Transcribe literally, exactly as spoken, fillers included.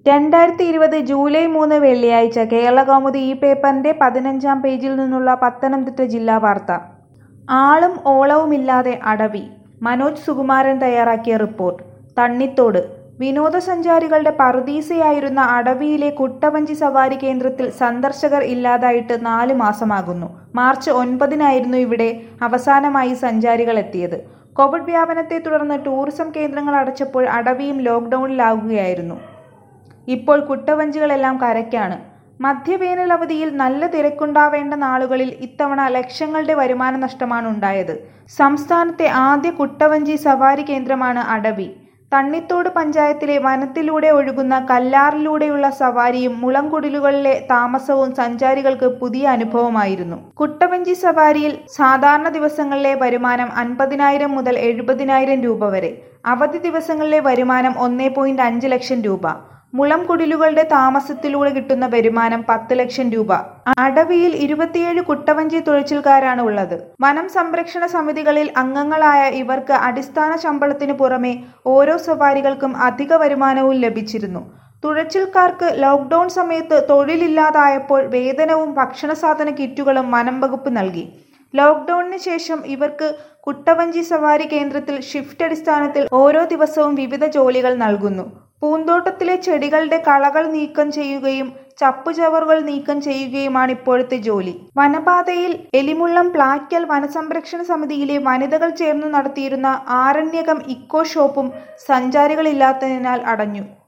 രണ്ടായിരത്തി ഇരുപത് ജൂലൈ മൂന്ന് വെള്ളിയാഴ്ച കേരളകൗമുദി ഈ പേപ്പറിന്റെ പതിനഞ്ചാം പേജിൽ നിന്നുള്ള പത്തനംതിട്ട ജില്ലാ വാർത്ത. ആളും ഓളവുമില്ലാതെ അടവി. മനോജ് സുകുമാരൻ തയ്യാറാക്കിയ റിപ്പോർട്ട്. തണ്ണിത്തോട് വിനോദസഞ്ചാരികളുടെ പറുദീസയായിരുന്ന അടവിയിലെ കുട്ടവഞ്ചി സവാരി കേന്ദ്രത്തിൽ സന്ദർശകർ ഇല്ലാതായിട്ട് നാല് മാസമാകുന്നു. മാർച്ച് ഒൻപതിനായിരുന്നു ഇവിടെ അവസാനമായി സഞ്ചാരികൾ എത്തിയത്. കോവിഡ് വ്യാപനത്തെ തുടർന്ന് ടൂറിസം കേന്ദ്രങ്ങൾ അടച്ചപ്പോൾ അടവിയും ലോക്ക്ഡൌണിലാകുകയായിരുന്നു. ഇപ്പോൾ കുട്ടവഞ്ചികളെല്ലാം കരയ്ക്കാണ്. മധ്യവേനൽ അവധിയിൽ നല്ല തിരക്കുണ്ടാവേണ്ട നാളുകളിൽ ഇത്തവണ ലക്ഷങ്ങളുടെ വരുമാന നഷ്ടമാണ് ഉണ്ടായത്. സംസ്ഥാനത്തെ ആദ്യ കുട്ടവഞ്ചി സവാരി കേന്ദ്രമാണ് അടവി. തണ്ണിത്തോട് പഞ്ചായത്തിലെ വനത്തിലൂടെ ഒഴുകുന്ന കല്ലാറിലൂടെയുള്ള സവാരിയും മുളംകുടിലുകളിലെ താമസവും സഞ്ചാരികൾക്ക് പുതിയ അനുഭവമായിരുന്നു. കുട്ടവഞ്ചി സവാരിയിൽ സാധാരണ ദിവസങ്ങളിലെ വരുമാനം അൻപതിനായിരം മുതൽ എഴുപതിനായിരം രൂപ വരെ. അവധി ദിവസങ്ങളിലെ വരുമാനം ഒന്നേ പോയിന്റ് അഞ്ച് ലക്ഷം രൂപ. മുളംകുടിലുകളുടെ താമസത്തിലൂടെ കിട്ടുന്ന വരുമാനം പത്ത് ലക്ഷം രൂപ. അടവിയിൽ ഇരുപത്തിയേഴ് കുട്ടവഞ്ചി തുഴച്ചിൽക്കാരാണ് ഉള്ളത്. വനം സംരക്ഷണ സമിതികളിൽ അംഗങ്ങളായ ഇവർക്ക് അടിസ്ഥാന ശമ്പളത്തിനു പുറമെ ഓരോ സവാരികൾക്കും അധിക വരുമാനവും ലഭിച്ചിരുന്നു. തുഴച്ചിൽക്കാർക്ക് ലോക്ക്ഡൌൺ സമയത്ത് തൊഴിലില്ലാതായപ്പോൾ വേതനവും ഭക്ഷണ സാധന കിറ്റുകളും വനം വകുപ്പ് നൽകി. ലോക്ക്ഡൌണിന് ശേഷം ഇവർക്ക് കുട്ടവഞ്ചി സവാരി കേന്ദ്രത്തിൽ ഷിഫ്റ്റ് അടിസ്ഥാനത്തിൽ ഓരോ ദിവസവും വിവിധ ജോലികൾ നൽകുന്നു. പൂന്തോട്ടത്തിലെ ചെടികളുടെ കളകൾ നീക്കം ചെയ്യുകയും ചപ്പുചവറുകൾ നീക്കം ചെയ്യുകയുമാണ് ഇപ്പോഴത്തെ ജോലി. വനപാതയിൽ എലിമുള്ളം പ്ലാക്കൽ വനസംരക്ഷണ സമിതിയിലെ വനിതകൾ ചേർന്നു നടത്തിയിരുന്ന ആരണ്യകം ഇക്കോ ഷോപ്പും സഞ്ചാരികളില്ലാത്തതിനാൽ അടഞ്ഞു.